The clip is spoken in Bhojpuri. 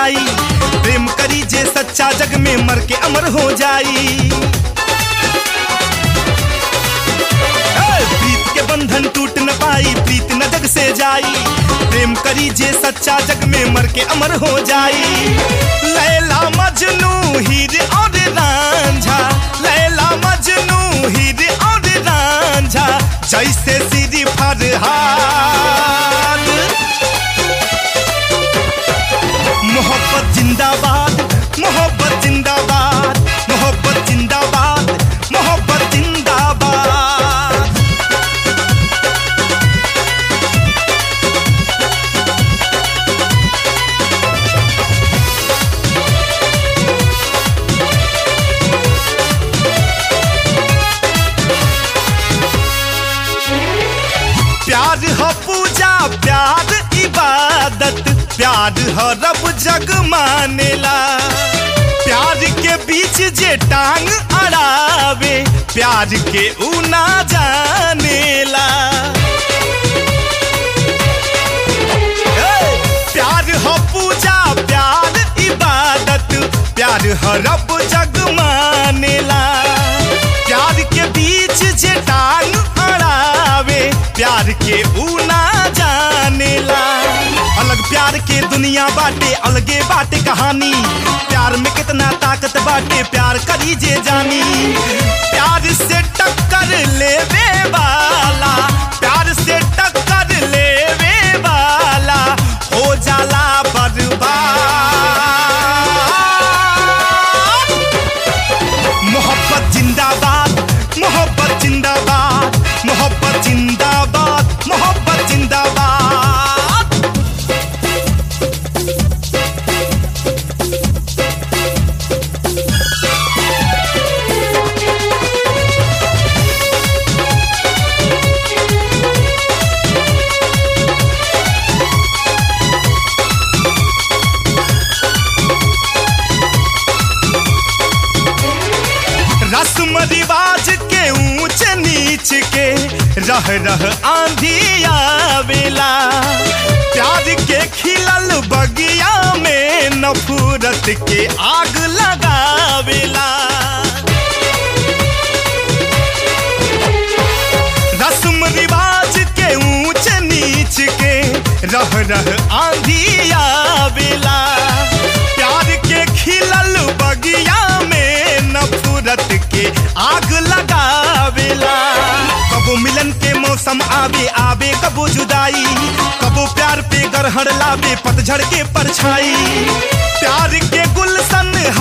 पाई। प्रेम करी जे सच्चा जग में मर के अमर हो जाई। प्रीत के बंधन टूट न पाई, प्रीत न जग से जाई। प्रेम करी जे सच्चा जग में मर के अमर हो जाई। लैला मजनू हीर और रांझा, लैला मजनू हीर और रांझा, जैसे सीरी फरहाद। मोहब्बत जिंदाबाद, मोहब्बत जिंदाबाद, मोहब्बत जिंदाबाद, मोहब्बत जिंदाबाद। प्यार है पूजा, प्यार इबादत, प्यार है रब जग मानेला। प्यार के बीच जे टांग अड़ावे, प्यार के ऊ ना जानेला। प्यार है पूजा, प्यार इबादत, प्यार है रब जग मानेला। प्यार के बीच जे टांग अड़ावे, प्यार के ऊ ना जानेला। अलग प्यार के दुनिया बाटे, अलगे बाटे कहानी। प्यार में कितना ताकत बाटे, प्यार करी जे जानी। प्यार से टक्कर लेवे वाला, प्यार से टक्कर लेवे वाला हो जाला बर्बाद। मोहब्बत जिंदाबाद, मोहब्बत जिंदाबाद, मोहब्बत जिंदाबाद, मोहब्बत जिंदाबाद। रस्म रिवाज के ऊंच नीच के रह रह आंधी आवेला। प्यार के खिलल बगिया में नफरत के आग लगावेला। रस्म रिवाज के ऊंच नीच के रह रह आंधी आवेला। प्यार के खिलल बगिया में नफरत के आग लगावेला। कबो मिलन के मौसम आवे आवे, कबो जुदाई, कबो प्यार पे गरहड़ लावे पतझड़ के परछाई। प्यार के गुलशन